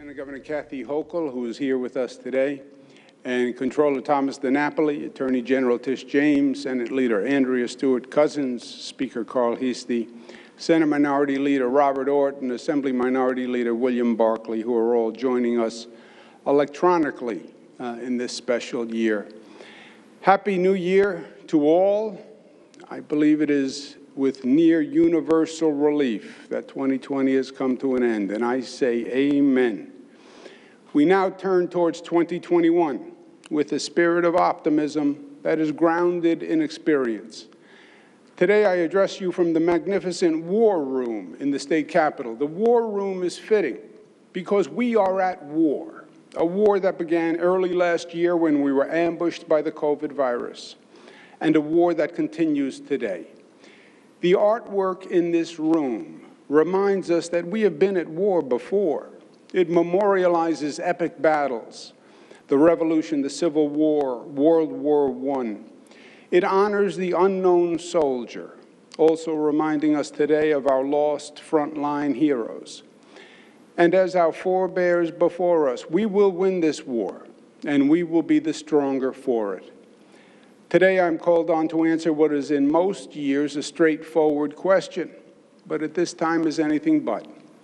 Lieutenant Governor Kathy Hochul, who is here with us today, and Controller Thomas DiNapoli, Attorney General Tish James, Senate Leader Andrea Stewart-Cousins, Speaker Carl Heastie, Senate Minority Leader Robert Orton, Assembly Minority Leader William Barkley, who are all joining us electronically in this special year. Happy New Year to all. I believe it is with near universal relief that 2020 has come to an end, and I say amen. We now turn towards 2021 with a spirit of optimism that is grounded in experience. Today I address you from the magnificent War Room in the state capitol. The War Room is fitting because we are at war, a war that began early last year when we were ambushed by the COVID virus, and a war that continues today. The artwork in this room reminds us that we have been at war before. It memorializes epic battles, the Revolution, the Civil War, World War I. It honors the unknown soldier, also reminding us today of our lost frontline heroes. And as our forebears before us, we will win this war, and we will be the stronger for it. Today, I'm called on to answer what is in most years a straightforward question, but at this time is anything but.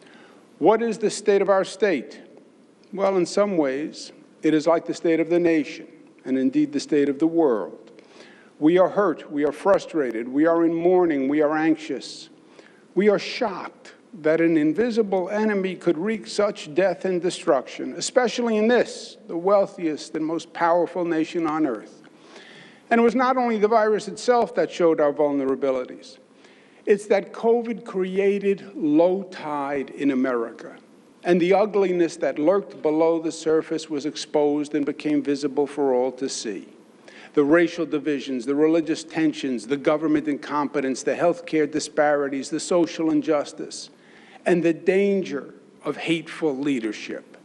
What is the state of our state? Well, in some ways, it is like the state of the nation, and indeed the state of the world. We are hurt, we are frustrated, we are in mourning, we are anxious. We are shocked that an invisible enemy could wreak such death and destruction, especially in this, the wealthiest and most powerful nation on earth. And it was not only the virus itself that showed our vulnerabilities. It's that COVID created low tide in America, and the ugliness that lurked below the surface was exposed and became visible for all to see. The racial divisions, the religious tensions, the government incompetence, the healthcare disparities, the social injustice, and the danger of hateful leadership.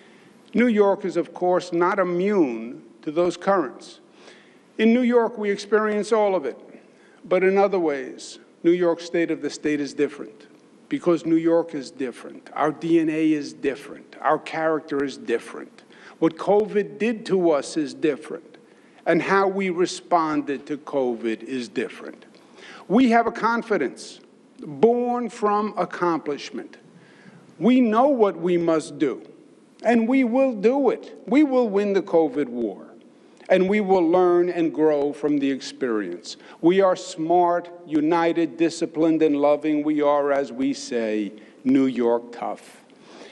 New York is, of course, not immune to those currents. In New York, we experience all of it, but in other ways, New York's state of the state is different because New York is different. Our DNA is different. Our character is different. What COVID did to us is different, and how we responded to COVID is different. We have a confidence born from accomplishment. We know what we must do, and we will do it. We will win the COVID war. And we will learn and grow from the experience. We are smart, united, disciplined, and loving. We are, as we say, New York tough.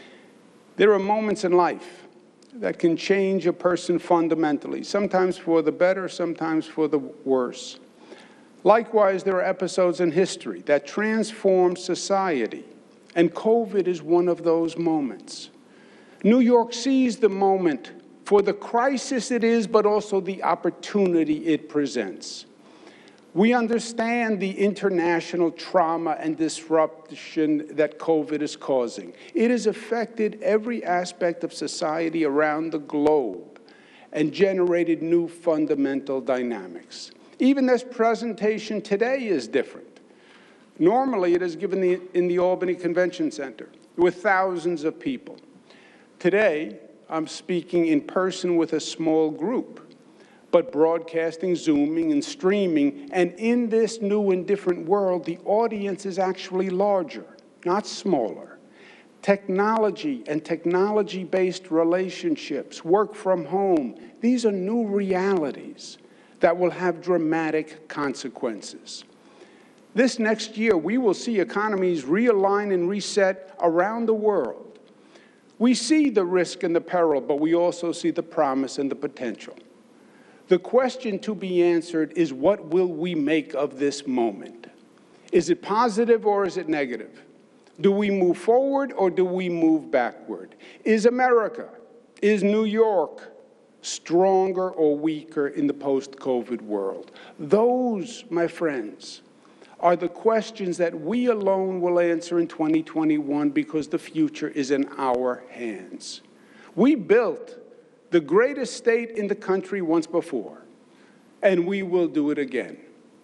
There are moments in life that can change a person fundamentally, sometimes for the better, sometimes for the worse. Likewise, there are episodes in history that transform society, and COVID is one of those moments. New York sees the moment for the crisis it is, but also the opportunity it presents. We understand the international trauma and disruption that COVID is causing. It has affected every aspect of society around the globe and generated new fundamental dynamics. Even this presentation today is different. Normally, it is given in the Albany Convention Center with thousands of people. Today, I'm speaking in person with a small group, but broadcasting, Zooming, and streaming. And in this new and different world, the audience is actually larger, not smaller. Technology and technology-based relationships, work from home, these are new realities that will have dramatic consequences. This next year, we will see economies realign and reset around the world. We see the risk and the peril, but we also see the promise and the potential. The question to be answered is, what will we make of this moment? Is it positive or is it negative? Do we move forward or do we move backward? Is America, is New York stronger or weaker in the post-COVID world? Those, my friends, are the questions that we alone will answer in 2021 because the future is in our hands. We built the greatest state in the country once before, and we will do it again.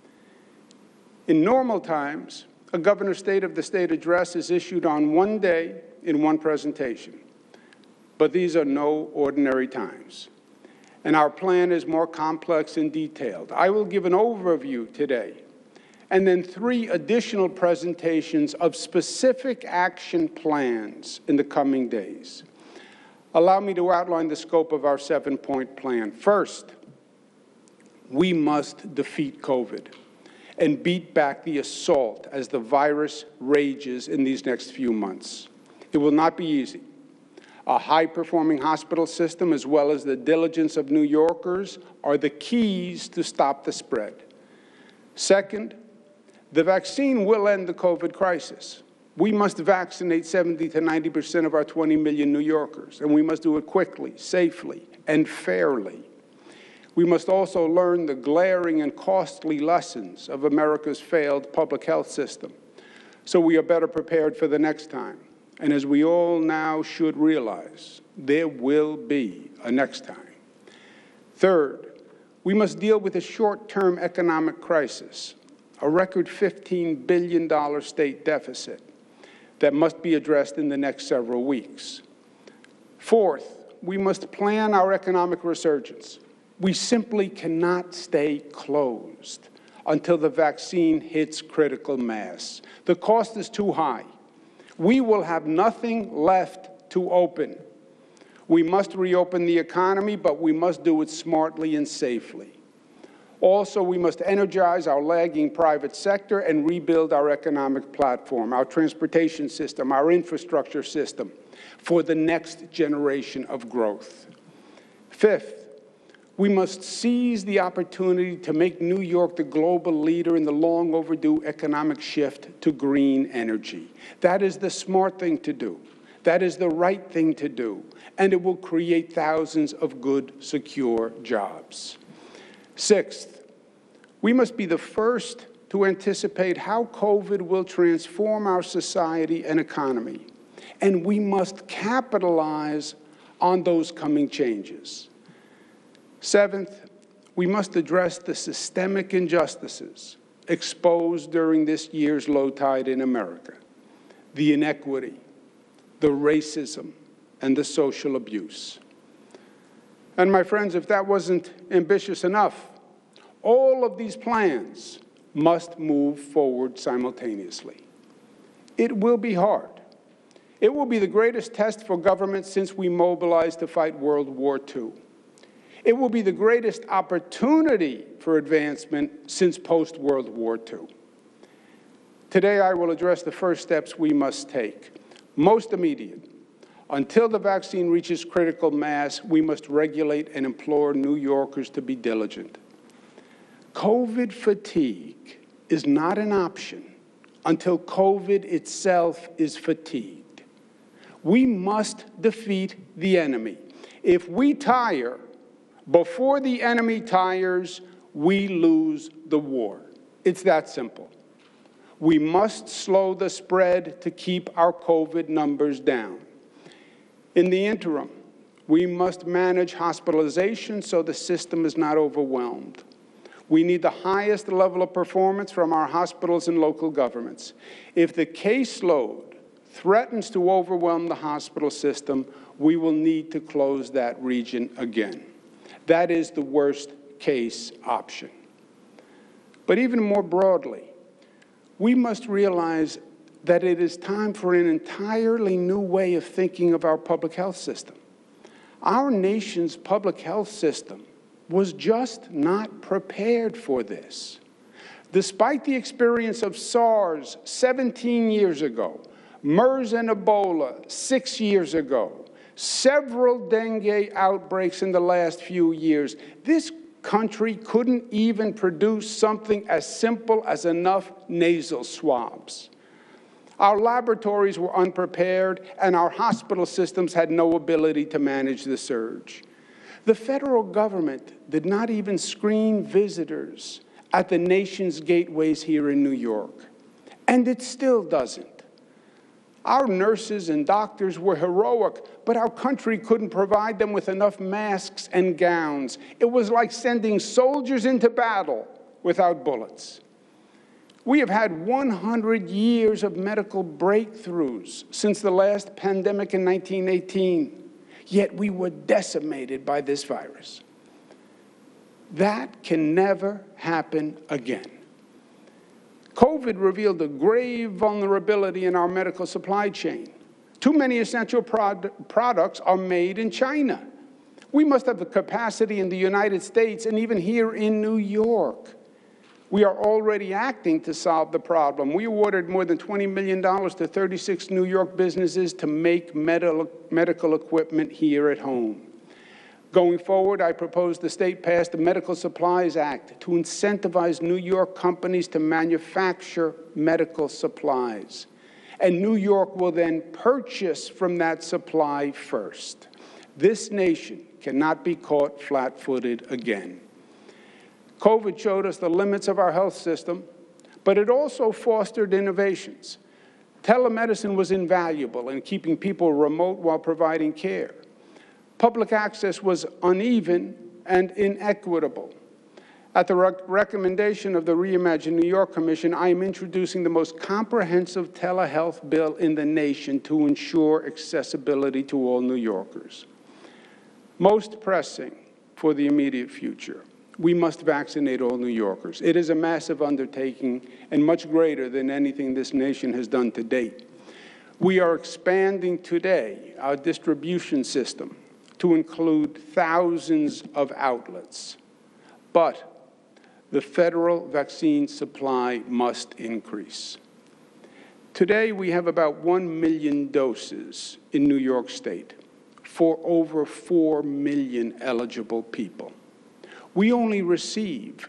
In normal times, a governor's State of the State address is issued on one day in one presentation. But these are no ordinary times, and our plan is more complex and detailed. I will give an overview today, and then 3 additional presentations of specific action plans in the coming days. Allow me to outline the scope of our 7-point plan. First, we must defeat COVID and beat back the assault as the virus rages in these next few months. It will not be easy. A high-performing hospital system, as well as the diligence of New Yorkers, are the keys to stop the spread. Second, the vaccine will end the COVID crisis. We must vaccinate 70 to 90% of our 20 million New Yorkers, and we must do it quickly, safely, and fairly. We must also learn the glaring and costly lessons of America's failed public health system, so we are better prepared for the next time. And as we all now should realize, there will be a next time. Third, we must deal with a short-term economic crisis, a record $15 billion state deficit that must be addressed in the next several weeks. Fourth, we must plan our economic resurgence. We simply cannot stay closed until the vaccine hits critical mass. The cost is too high. We will have nothing left to open. We must reopen the economy, but we must do it smartly and safely. Also, we must energize our lagging private sector and rebuild our economic platform, our transportation system, our infrastructure system for the next generation of growth. Fifth, we must seize the opportunity to make New York the global leader in the long overdue economic shift to green energy. That is the smart thing to do. That is the right thing to do. And it will create thousands of good, secure jobs. Sixth, we must be the first to anticipate how COVID will transform our society and economy. And we must capitalize on those coming changes. Seventh, we must address the systemic injustices exposed during this year's low tide in America, the inequity, the racism, and the social abuse. And my friends, if that wasn't ambitious enough, all of these plans must move forward simultaneously. It will be hard. It will be the greatest test for government since we mobilized to fight World War II. It will be the greatest opportunity for advancement since post-World War II. Today, I will address the first steps we must take. Most immediate. Until the vaccine reaches critical mass, we must regulate and implore New Yorkers to be diligent. COVID fatigue is not an option until COVID itself is fatigued. We must defeat the enemy. If we tire before the enemy tires, we lose the war. It's that simple. We must slow the spread to keep our COVID numbers down. In the interim, we must manage hospitalization so the system is not overwhelmed. We need the highest level of performance from our hospitals and local governments. If the caseload threatens to overwhelm the hospital system, we will need to close that region again. That is the worst-case option. But even more broadly, we must realize that it is time for an entirely new way of thinking of our public health system. Our nation's public health system was just not prepared for this. Despite the experience of SARS 17 years ago, MERS and Ebola 6 years ago, several dengue outbreaks in the last few years, this country couldn't even produce something as simple as enough nasal swabs. Our laboratories were unprepared, and our hospital systems had no ability to manage the surge. The federal government did not even screen visitors at the nation's gateways here in New York, and it still doesn't. Our nurses and doctors were heroic, but our country couldn't provide them with enough masks and gowns. It was like sending soldiers into battle without bullets. We have had 100 years of medical breakthroughs since the last pandemic in 1918. yet we were decimated by this virus. That can never happen again. COVID revealed a grave vulnerability in our medical supply chain. Too many essential products are made in China. We must have the capacity in the United States and even here in New York. We are already acting to solve the problem. We awarded more than $20 million to 36 New York businesses to make medical equipment here at home. Going forward, I propose the state pass the Medical Supplies Act to incentivize New York companies to manufacture medical supplies. And New York will then purchase from that supply first. This nation cannot be caught flat-footed again. COVID showed us the limits of our health system, but it also fostered innovations. Telemedicine was invaluable in keeping people remote while providing care. Public access was uneven and inequitable. At the recommendation of the Reimagine New York Commission, I am introducing the most comprehensive telehealth bill in the nation to ensure accessibility to all New Yorkers. Most pressing for the immediate future, we must vaccinate all New Yorkers. It is a massive undertaking and much greater than anything this nation has done to date. We are expanding today our distribution system to include thousands of outlets. But the federal vaccine supply must increase. Today, we have about 1 million doses in New York State for over 4 million eligible people. We only receive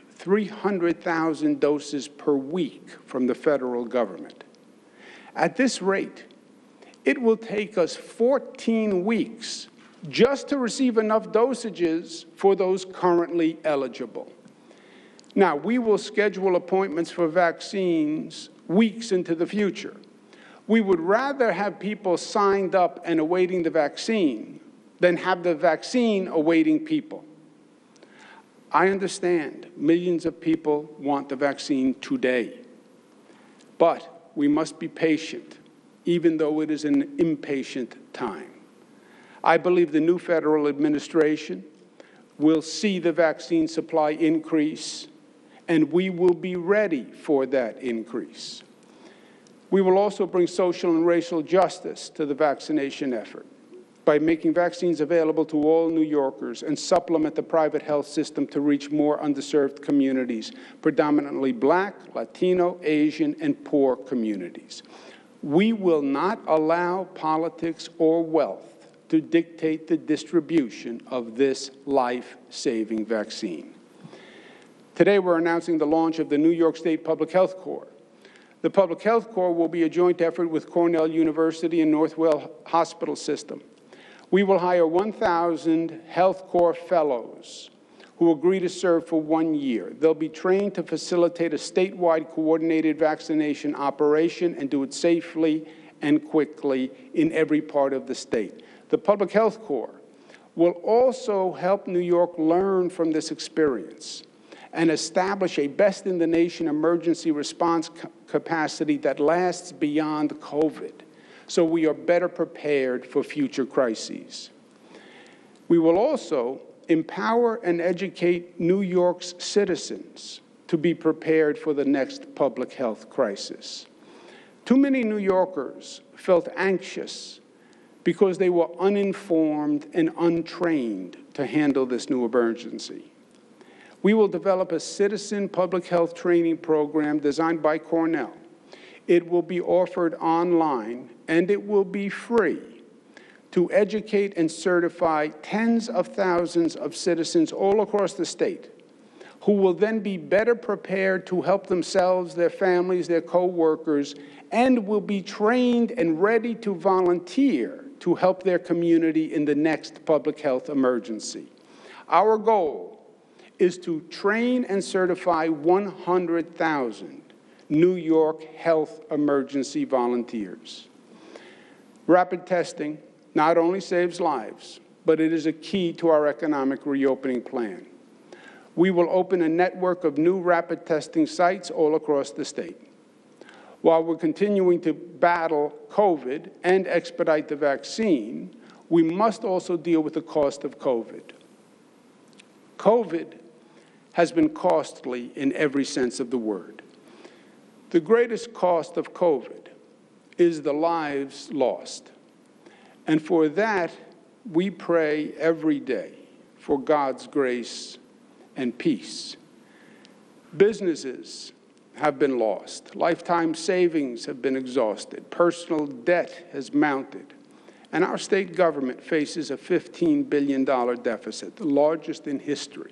300,000 doses per week from the federal government. At this rate, it will take us 14 weeks just to receive enough dosages for those currently eligible. Now, we will schedule appointments for vaccines weeks into the future. We would rather have people signed up and awaiting the vaccine than have the vaccine awaiting people. I understand millions of people want the vaccine today, but we must be patient, even though it is an impatient time. I believe the new federal administration will see the vaccine supply increase, and we will be ready for that increase. We will also bring social and racial justice to the vaccination effort by making vaccines available to all New Yorkers and supplement the private health system to reach more underserved communities, predominantly Black, Latino, Asian, and poor communities. We will not allow politics or wealth to dictate the distribution of this life-saving vaccine. Today, we're announcing the launch of the New York State Public Health Corps. The Public Health Corps will be a joint effort with Cornell University and Northwell Hospital System. We will hire 1,000 Health Corps fellows who agree to serve for 1 year. They'll be trained to facilitate a statewide coordinated vaccination operation and do it safely and quickly in every part of the state. The Public Health Corps will also help New York learn from this experience and establish a best-in-the-nation emergency response capacity that lasts beyond COVID, so we are better prepared for future crises. We will also empower and educate New York's citizens to be prepared for the next public health crisis. Too many New Yorkers felt anxious because they were uninformed and untrained to handle this new emergency. We will develop a citizen public health training program designed by Cornell. It will be offered online, and it will be free to educate and certify tens of thousands of citizens all across the state who will then be better prepared to help themselves, their families, their co-workers, and will be trained and ready to volunteer to help their community in the next public health emergency. Our goal is to train and certify 100,000 New York health emergency volunteers. Rapid testing not only saves lives, but it is a key to our economic reopening plan. We will open a network of new rapid testing sites all across the state. While we're continuing to battle COVID and expedite the vaccine, we must also deal with the cost of COVID. COVID has been costly in every sense of the word. The greatest cost of COVID is the lives lost. And for that, we pray every day for God's grace and peace. Businesses have been lost. Lifetime savings have been exhausted. Personal debt has mounted. And our state government faces a $15 billion deficit, the largest in history.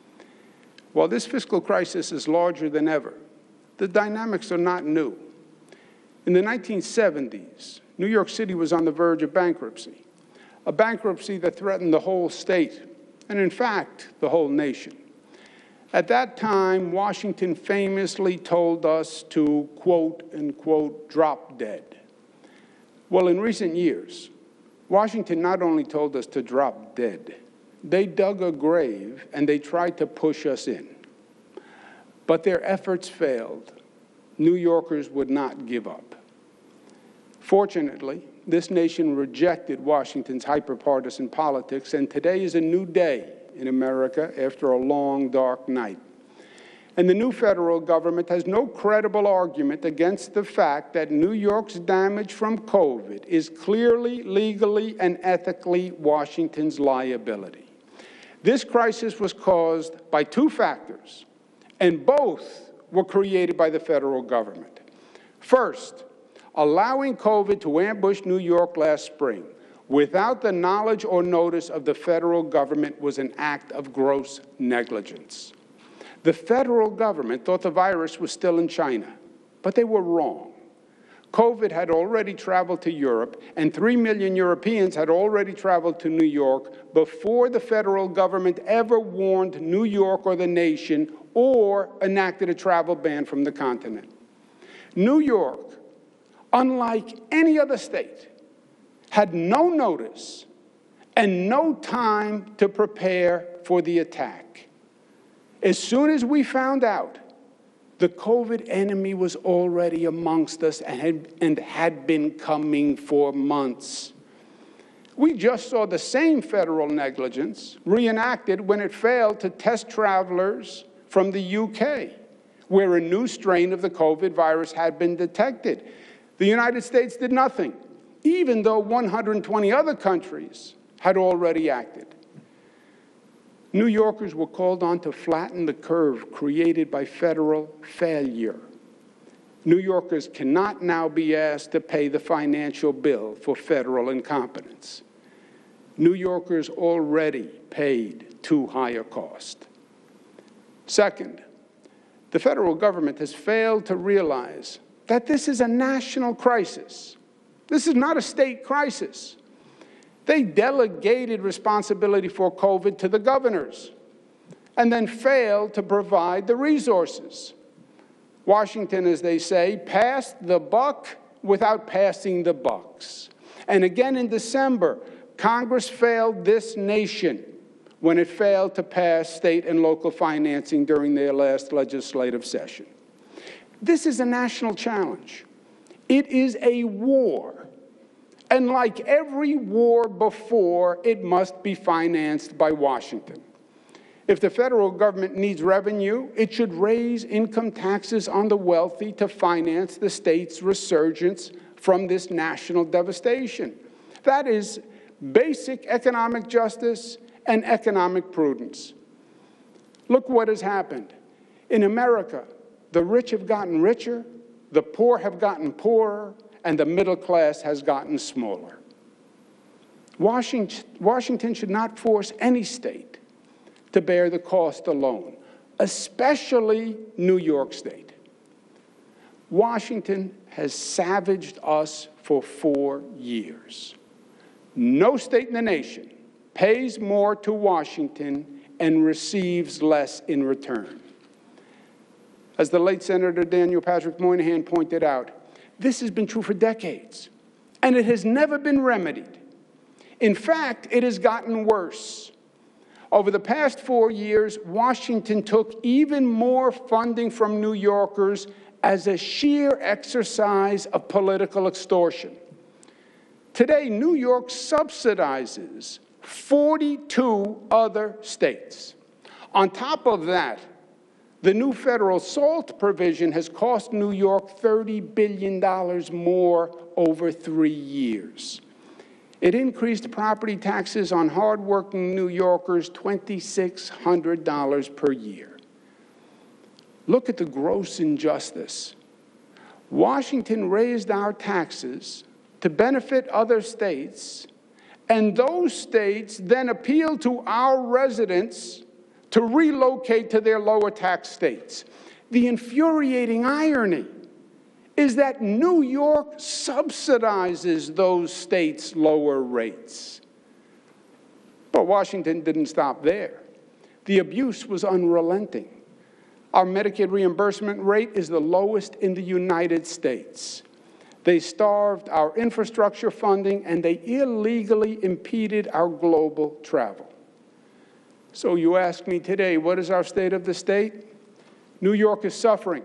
While this fiscal crisis is larger than ever, the dynamics are not new. In the 1970s, New York City was on the verge of bankruptcy, a bankruptcy that threatened the whole state, and in fact, the whole nation. At that time, Washington famously told us to, quote, unquote, drop dead. Well, in recent years, Washington not only told us to drop dead, they dug a grave and they tried to push us in. But their efforts failed. New Yorkers would not give up. Fortunately, this nation rejected Washington's hyperpartisan politics, and today is a new day in America after a long, dark night. And the new federal government has no credible argument against the fact that New York's damage from COVID is clearly, legally, and ethically Washington's liability. This crisis was caused by two factors, and both were created by the federal government. First, allowing COVID to ambush New York last spring without the knowledge or notice of the federal government was an act of gross negligence. The federal government thought the virus was still in China, but they were wrong. COVID had already traveled to Europe, and 3 million Europeans had already traveled to New York before the federal government ever warned New York or the nation or enacted a travel ban from the continent. New York, unlike any other state, had no notice and no time to prepare for the attack. As soon as we found out, the COVID enemy was already amongst us and had been coming for months. We just saw the same federal negligence reenacted when it failed to test travelers from the UK, where a new strain of the COVID virus had been detected. The United States did nothing, even though 120 other countries had already acted. New Yorkers were called on to flatten the curve created by federal failure. New Yorkers cannot now be asked to pay the financial bill for federal incompetence. New Yorkers already paid too high a cost. Second, the federal government has failed to realize that this is a national crisis. This is not a state crisis. They delegated responsibility for COVID to the governors and then failed to provide the resources. Washington, as they say, passed the buck without passing the bucks. And again in December, Congress failed this nation when it failed to pass state and local financing during their last legislative session. This is a national challenge. It is a war. And like every war before, it must be financed by Washington. If the federal government needs revenue, it should raise income taxes on the wealthy to finance the state's resurgence from this national devastation. That is basic economic justice and economic prudence. Look what has happened. In America, the rich have gotten richer, the poor have gotten poorer, and the middle class has gotten smaller. Washington should not force any state to bear the cost alone, especially New York State. Washington has savaged us for 4 years. No state in the nation pays more to Washington and receives less in return. As the late Senator Daniel Patrick Moynihan pointed out, this has been true for decades, and it has never been remedied. In fact, it has gotten worse. Over the past 4 years, Washington took even more funding from New Yorkers as a sheer exercise of political extortion. Today, New York subsidizes 42 other states. On top of that, the new federal SALT provision has cost New York $30 billion more over 3 years. It increased property taxes on hardworking New Yorkers $2,600 per year. Look at the gross injustice. Washington raised our taxes to benefit other states, and those states then appeal to our residents to relocate to their lower tax states. The infuriating irony is that New York subsidizes those states' lower rates. But Washington didn't stop there. The abuse was unrelenting. Our Medicaid reimbursement rate is the lowest in the United States. They starved our infrastructure funding, and they illegally impeded our global travel. So you ask me today, what is our state of the state? New York is suffering.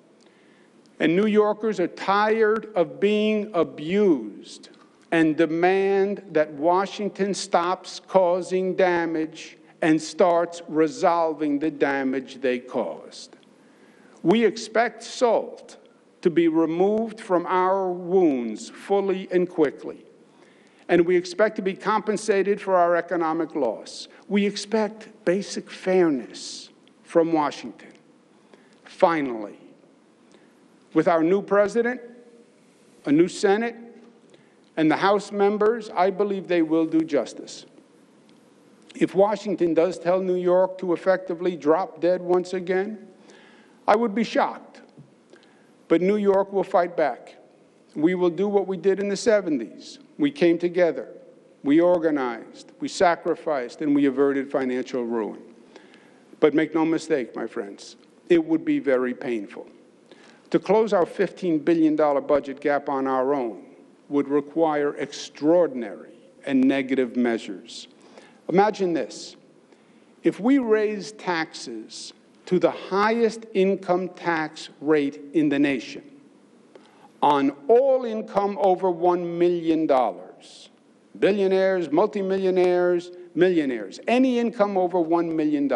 And New Yorkers are tired of being abused and demand that Washington stops causing damage and starts resolving the damage they caused. We expect SALT to be removed from our wounds fully and quickly. And we expect to be compensated for our economic loss. We expect basic fairness from Washington. Finally, with our new president, a new Senate, and the House members, I believe they will do justice. If Washington does tell New York to effectively drop dead once again, I would be shocked. But New York will fight back. We will do what we did in the 70s. We came together, we organized, we sacrificed, and we averted financial ruin. But make no mistake, my friends, it would be very painful. To close our $15 billion budget gap on our own would require extraordinary and negative measures. Imagine this. If we raise taxes to the highest income tax rate in the nation on all income over $1 million, billionaires, multimillionaires, millionaires, any income over $1 million,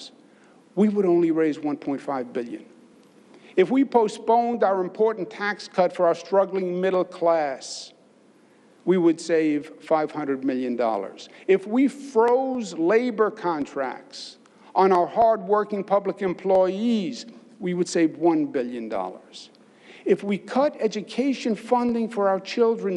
we would only raise $1.5 billion. If we postponed our important tax cut for our struggling middle class, we would save $500 million. If we froze labor contracts on our hardworking public employees, we would save $1 billion. If we cut education funding for our children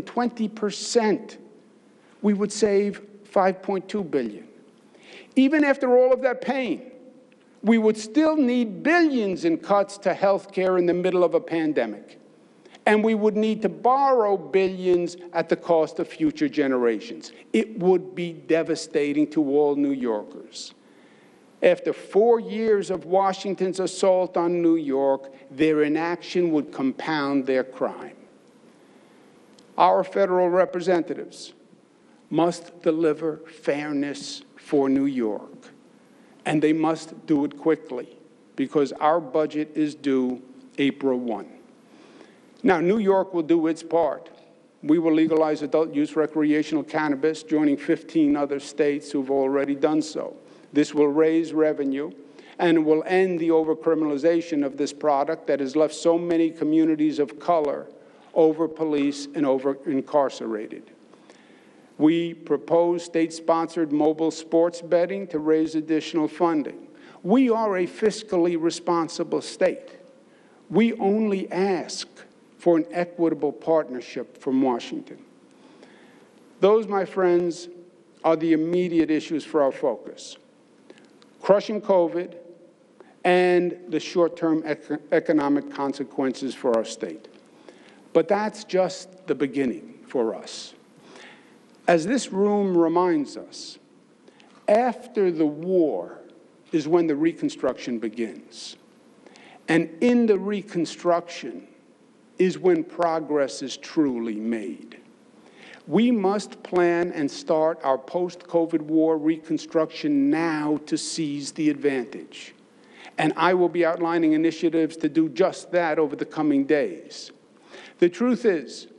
20%, we would save $5.2 billion. Even after all of that pain, we would still need billions in cuts to health care in the middle of a pandemic. And we would need to borrow billions at the cost of future generations. It would be devastating to all New Yorkers. After 4 years of Washington's assault on New York, their inaction would compound their crime. Our federal representatives must deliver fairness for New York. And they must do it quickly, because our budget is due April 1. Now, New York will do its part. We will legalize adult use recreational cannabis, joining 15 other states who've already done so. This will raise revenue and will end the overcriminalization of this product that has left so many communities of color over-policed and over-incarcerated. We propose state-sponsored mobile sports betting to raise additional funding. We are a fiscally responsible state. We only ask for an equitable partnership from Washington. Those, my friends, are the immediate issues for our focus: crushing COVID and the short-term economic consequences for our state. But that's just the beginning for us. As this room reminds us, after the war is when the reconstruction begins. And in the reconstruction is when progress is truly made. We must plan and start our post-COVID war reconstruction now to seize the advantage. And I will be outlining initiatives to do just that over the coming days. The truth is,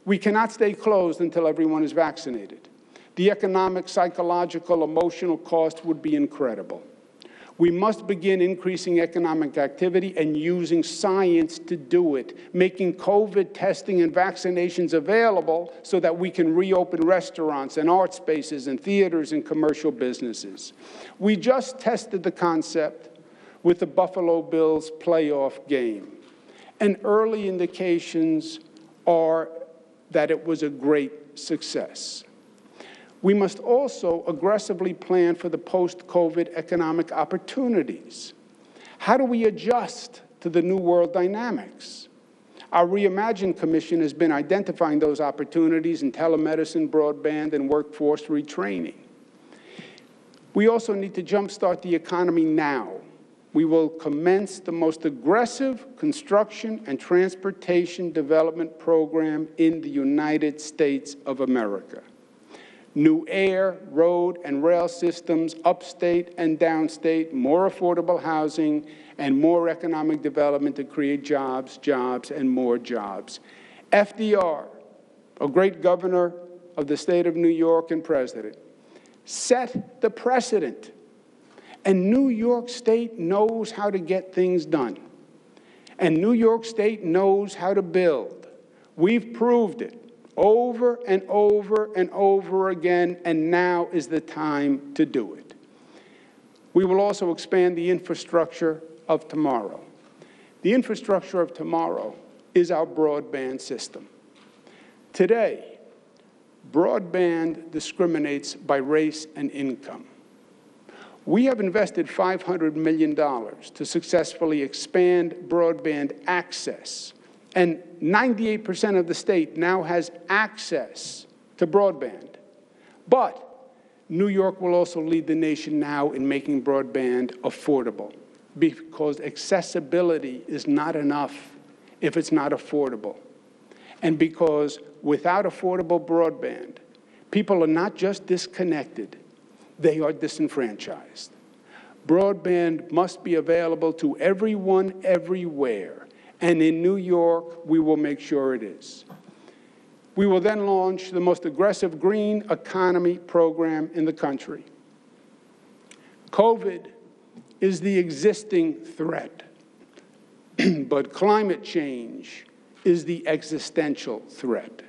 We cannot stay closed until everyone is vaccinated. The economic, psychological, emotional cost would be incredible. We must begin increasing economic activity and using science to do it, making COVID testing and vaccinations available so that we can reopen restaurants and art spaces and theaters and commercial businesses. We just tested the concept with the Buffalo Bills playoff game, and early indications are that it was a great success. We must also aggressively plan for the post-COVID economic opportunities. How do we adjust to the new world dynamics? Our Reimagine Commission has been identifying those opportunities in telemedicine, broadband, and workforce retraining. We also need to jumpstart the economy now. We will commence the most aggressive construction and transportation development program in the United States of America. New air, road, and rail systems, upstate and downstate, more affordable housing, and more economic development to create jobs, jobs, and more jobs. FDR, a great governor of the state of New York and president, set the precedent. And New York State knows how to get things done. And New York State knows how to build. We've proved it over and over and over again, and now is the time to do it. We will also expand the infrastructure of tomorrow. The infrastructure of tomorrow is our broadband system. Today, broadband discriminates by race and income. We have invested $500 million to successfully expand broadband access, and 98% of the state now has access to broadband. But New York will also lead the nation now in making broadband affordable, because accessibility is not enough if it's not affordable. And because without affordable broadband, people are not just disconnected, they are disenfranchised. Broadband must be available to everyone, everywhere. And in New York, we will make sure it is. We will then launch the most aggressive green economy program in the country. COVID is the existing threat, but climate change is the existential threat.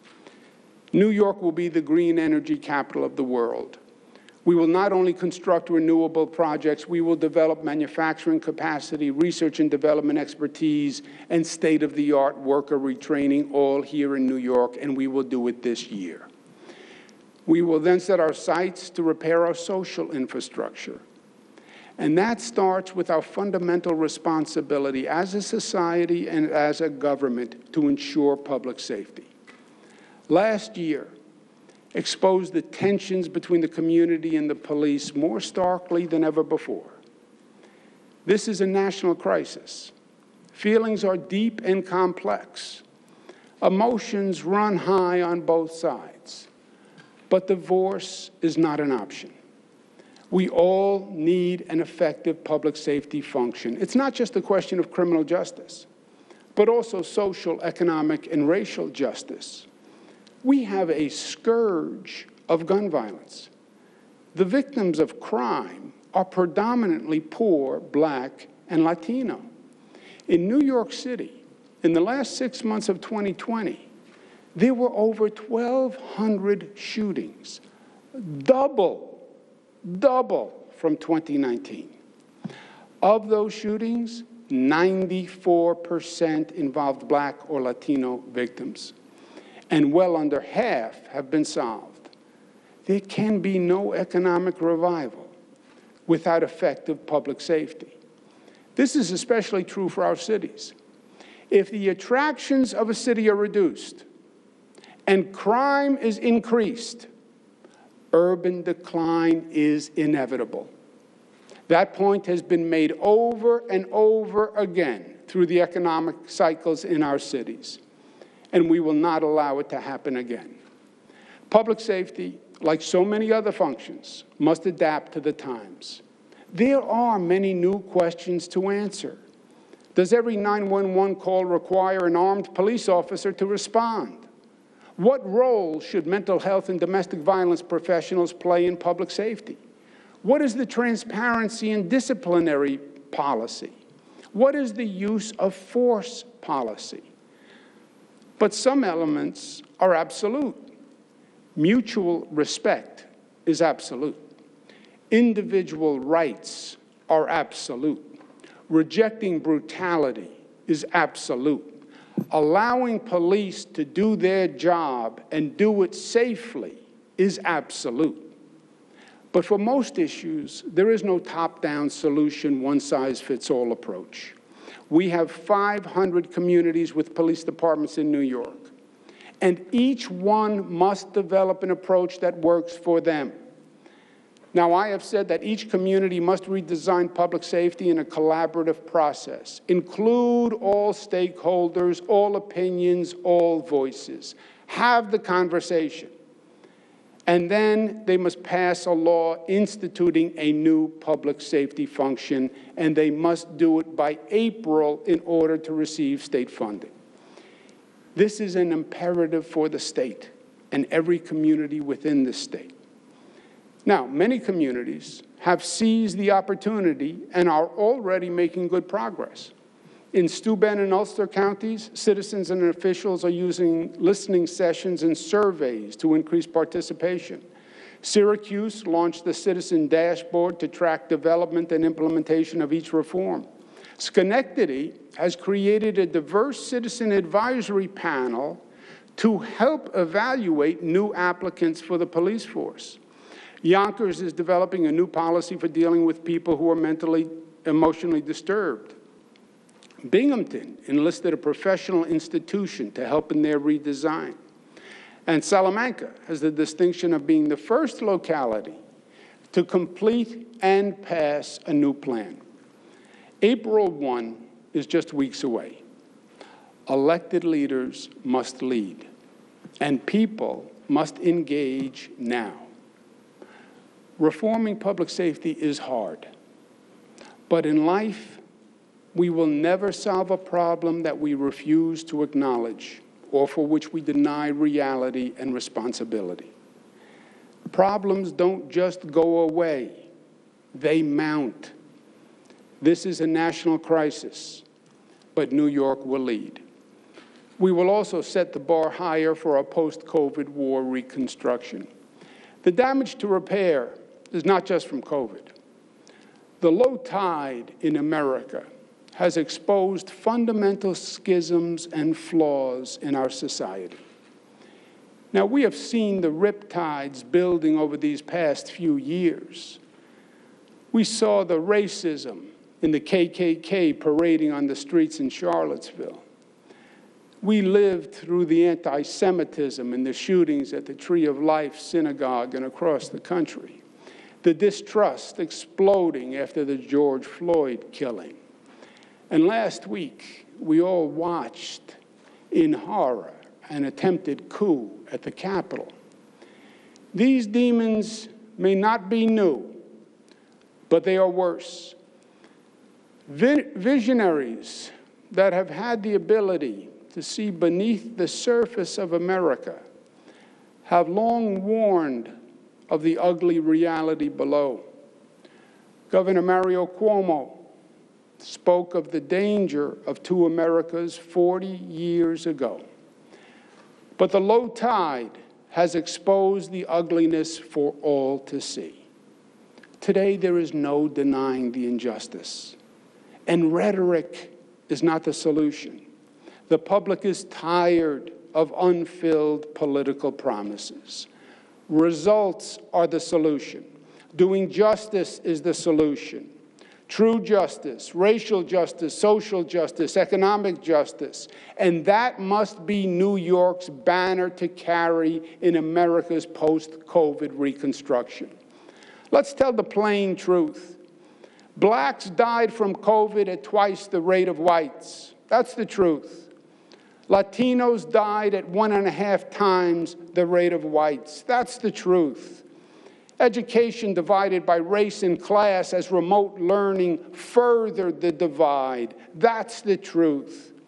New York will be the green energy capital of the world. We will not only construct renewable projects, we will develop manufacturing capacity, research and development expertise, and state-of-the-art worker retraining, all here in New York, and we will do it this year. We will then set our sights to repair our social infrastructure. And that starts with our fundamental responsibility as a society and as a government to ensure public safety. Last year exposed the tensions between the community and the police more starkly than ever before. This is a national crisis. Feelings are deep and complex. Emotions run high on both sides. But divorce is not an option. We all need an effective public safety function. It's not just a question of criminal justice, but also social, economic, and racial justice. We have a scourge of gun violence. The victims of crime are predominantly poor, Black, and Latino. In New York City, in the last 6 months of 2020, there were over 1,200 shootings, double from 2019. Of those shootings, 94% involved Black or Latino victims, and well under half have been solved. There can be no economic revival without effective public safety. This is especially true for our cities. If the attractions of a city are reduced and crime is increased, urban decline is inevitable. That point has been made over and over again through the economic cycles in our cities, and we will not allow it to happen again. Public safety, like so many other functions, must adapt to the times. There are many new questions to answer. Does every 911 call require an armed police officer to respond? What role should mental health and domestic violence professionals play in public safety? What is the transparency and disciplinary policy? What is the use of force policy? But some elements are absolute. Mutual respect is absolute. Individual rights are absolute. Rejecting brutality is absolute. Allowing police to do their job and do it safely is absolute. But for most issues, there is no top-down solution, one-size-fits-all approach. We have 500 communities with police departments in New York, and each one must develop an approach that works for them. Now, I have said that each community must redesign public safety in a collaborative process, include all stakeholders, all opinions, all voices, have the conversation, and then they must pass a law instituting a new public safety function, and they must do it by April in order to receive state funding. This is an imperative for the state and every community within the state. Now, many communities have seized the opportunity and are already making good progress. In Steuben and Ulster counties, citizens and officials are using listening sessions and surveys to increase participation. Syracuse launched the Citizen Dashboard to track development and implementation of each reform. Schenectady has created a diverse citizen advisory panel to help evaluate new applicants for the police force. Yonkers is developing a new policy for dealing with people who are mentally, emotionally disturbed. Binghamton enlisted a professional institution to help in their redesign. And Salamanca has the distinction of being the first locality to complete and pass a new plan. April 1 is just weeks away. Elected leaders must lead, and people must engage now. Reforming public safety is hard, but in life, we will never solve a problem that we refuse to acknowledge or for which we deny reality and responsibility. Problems don't just go away, they mount. This is a national crisis, but New York will lead. We will also set the bar higher for a post-COVID war reconstruction. The damage to repair is not just from COVID. The low tide in America has exposed fundamental schisms and flaws in our society. Now, we have seen the riptides building over these past few years. We saw the racism in the KKK parading on the streets in Charlottesville. We lived through the anti-Semitism and the shootings at the Tree of Life Synagogue and across the country. The distrust exploding after the George Floyd killing. And last week, we all watched in horror an attempted coup at the Capitol. These demons may not be new, but they are worse. Visionaries that have had the ability to see beneath the surface of America have long warned of the ugly reality below. Governor Mario Cuomo spoke of the danger of two Americas 40 years ago. But the low tide has exposed the ugliness for all to see. Today, there is no denying the injustice, and rhetoric is not the solution. The public is tired of unfilled political promises. Results are the solution. Doing justice is the solution. True justice, racial justice, social justice, economic justice. And that must be New York's banner to carry in America's post-COVID reconstruction. Let's tell the plain truth. Blacks died from COVID at twice the rate of whites. That's the truth. Latinos died at 1.5 times the rate of whites. That's the truth. Education divided by race and class as remote learning furthered the divide. That's the truth.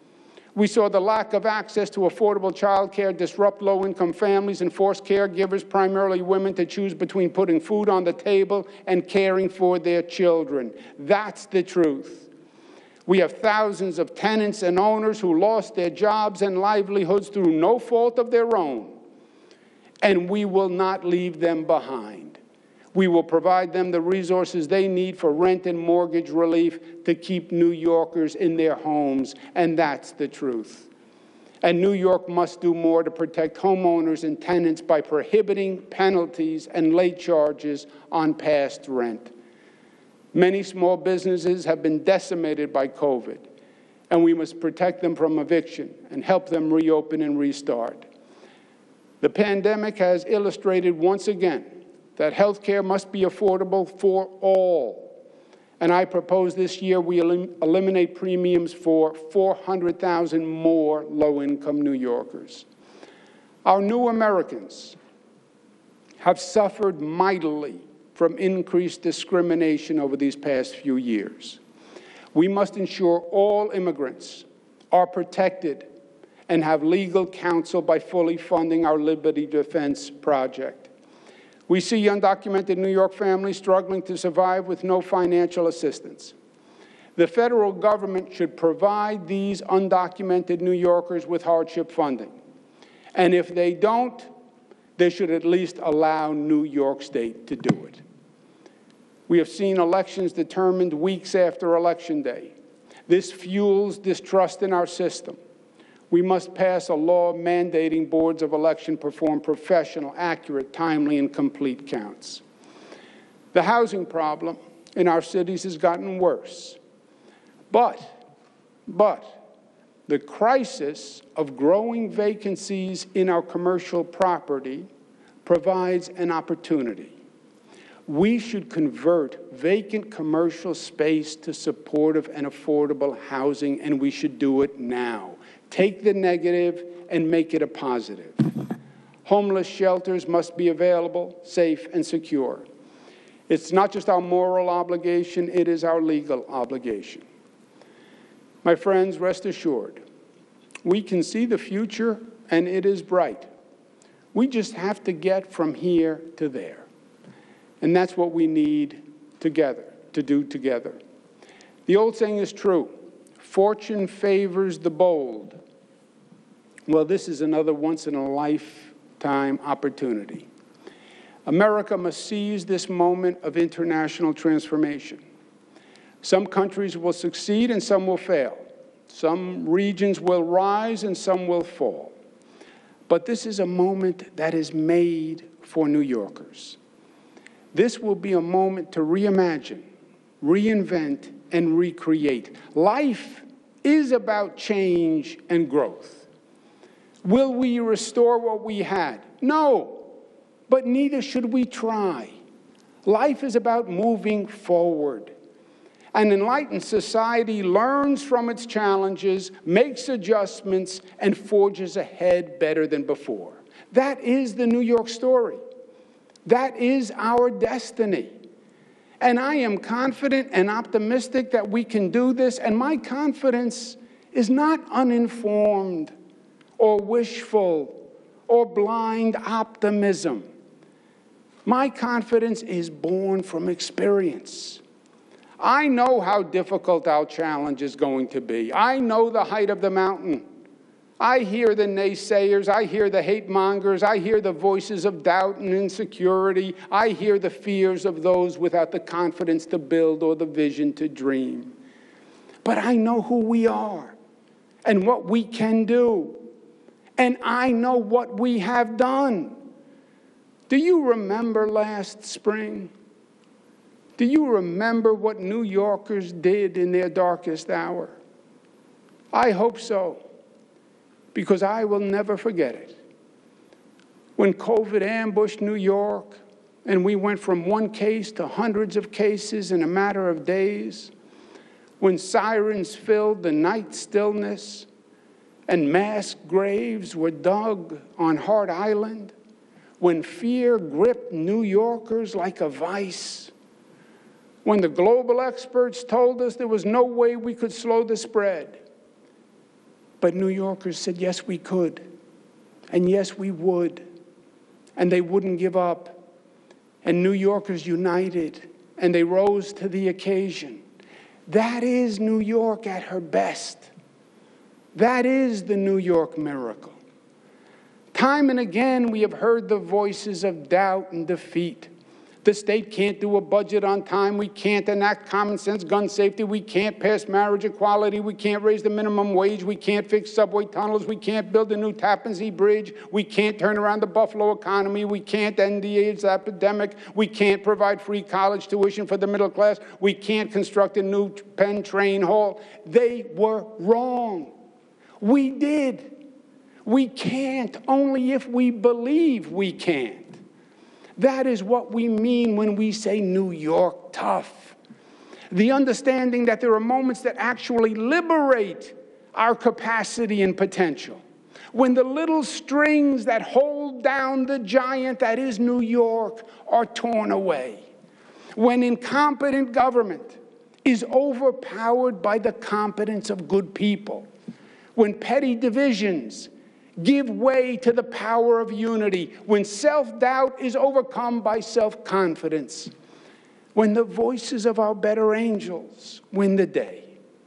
We saw the lack of access to affordable child care disrupt low-income families and force caregivers, primarily women, to choose between putting food on the table and caring for their children. That's the truth. We have thousands of tenants and owners who lost their jobs and livelihoods through no fault of their own, and we will not leave them behind. We will provide them the resources they need for rent and mortgage relief to keep New Yorkers in their homes, and that's the truth. And New York must do more to protect homeowners and tenants by prohibiting penalties and late charges on past rent. Many small businesses have been decimated by COVID, and we must protect them from eviction and help them reopen and restart. The pandemic has illustrated once again that health care must be affordable for all. And I propose this year we eliminate premiums for 400,000 more low-income New Yorkers. Our new Americans have suffered mightily from increased discrimination over these past few years. We must ensure all immigrants are protected and have legal counsel by fully funding our Liberty Defense Project. We see undocumented New York families struggling to survive with no financial assistance. The federal government should provide these undocumented New Yorkers with hardship funding. And if they don't, they should at least allow New York State to do it. We have seen elections determined weeks after Election Day. This fuels distrust in our system. We must pass a law mandating boards of election perform professional, accurate, timely, and complete counts. The housing problem in our cities has gotten worse. But the crisis of growing vacancies in our commercial property provides an opportunity. We should convert vacant commercial space to supportive and affordable housing, and we should do it now. Take the negative and make it a positive. Homeless shelters must be available, safe, and secure. It's not just our moral obligation, it is our legal obligation. My friends, rest assured, we can see the future, and it is bright. We just have to get from here to there. And that's what we need together, to do together. The old saying is true, fortune favors the bold. Well, this is another once-in-a-lifetime opportunity. America must seize this moment of international transformation. Some countries will succeed and some will fail. Some regions will rise and some will fall. But this is a moment that is made for New Yorkers. This will be a moment to reimagine, reinvent, and recreate. Life is about change and growth. Will we restore what we had? No, but neither should we try. Life is about moving forward. An enlightened society learns from its challenges, makes adjustments, and forges ahead better than before. That is the New York story. That is our destiny. And I am confident and optimistic that we can do this, and my confidence is not uninformed or wishful or blind optimism. My confidence is born from experience. I know how difficult our challenge is going to be. I know the height of the mountain. I hear the naysayers. I hear the hate mongers. I hear the voices of doubt and insecurity. I hear the fears of those without the confidence to build or the vision to dream. But I know who we are and what we can do. And I know what we have done. Do you remember last spring? Do you remember what New Yorkers did in their darkest hour? I hope so, because I will never forget it. When COVID ambushed New York, and we went from one case to hundreds of cases in a matter of days, when sirens filled the night stillness, and mass graves were dug on Hart Island, when fear gripped New Yorkers like a vice, when the global experts told us there was no way we could slow the spread, But New Yorkers said, yes, we could. And yes, we would. And they wouldn't give up. And New Yorkers united, and they rose to the occasion. That is New York at her best. That is the New York miracle. Time and again, we have heard the voices of doubt and defeat. The state can't do a budget on time. We can't enact common sense gun safety. We can't pass marriage equality. We can't raise the minimum wage. We can't fix subway tunnels. We can't build a new Tappan Zee Bridge. We can't turn around the Buffalo economy. We can't end the AIDS epidemic. We can't provide free college tuition for the middle class. We can't construct a new Penn train hall. They were wrong. We did. We can't only if we believe we can't. That is what we mean when we say New York tough. The understanding that there are moments that actually liberate our capacity and potential. When the little strings that hold down the giant that is New York are torn away. When incompetent government is overpowered by the competence of good people. When petty divisions give way to the power of unity, when self-doubt is overcome by self-confidence, when the voices of our better angels win the day.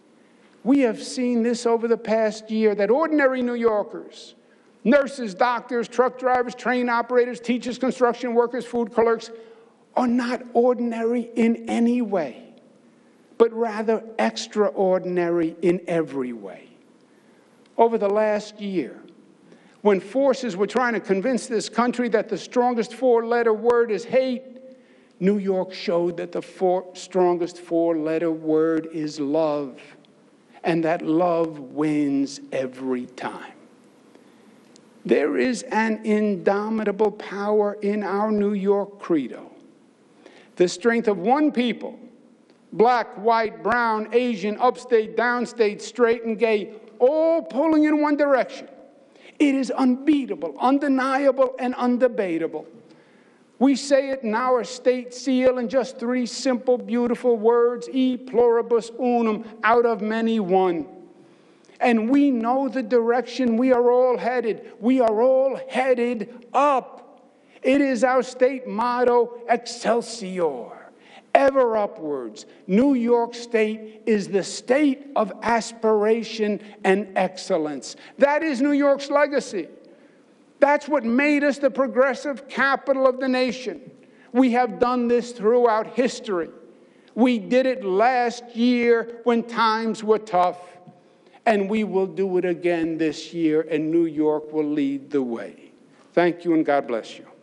We have seen this over the past year, that ordinary New Yorkers, nurses, doctors, truck drivers, train operators, teachers, construction workers, food clerks, are not ordinary in any way, but rather extraordinary in every way. Over the last year, when forces were trying to convince this country that the strongest four-letter word is hate, New York showed that the strongest four-letter word is love, and that love wins every time. There is an indomitable power in our New York credo. The strength of one people, black, white, brown, Asian, upstate, downstate, straight, and gay, all pulling in one direction. It is unbeatable, undeniable, and undebatable. We say it in our state seal in just three simple, beautiful words, e pluribus unum, out of many one. And we know the direction we are all headed. We are all headed up. It is our state motto, Excelsior. Ever upwards. New York State is the state of aspiration and excellence. That is New York's legacy. That's what made us the progressive capital of the nation. We have done this throughout history. We did it last year when times were tough, and we will do it again this year, and New York will lead the way. Thank you, and God bless you.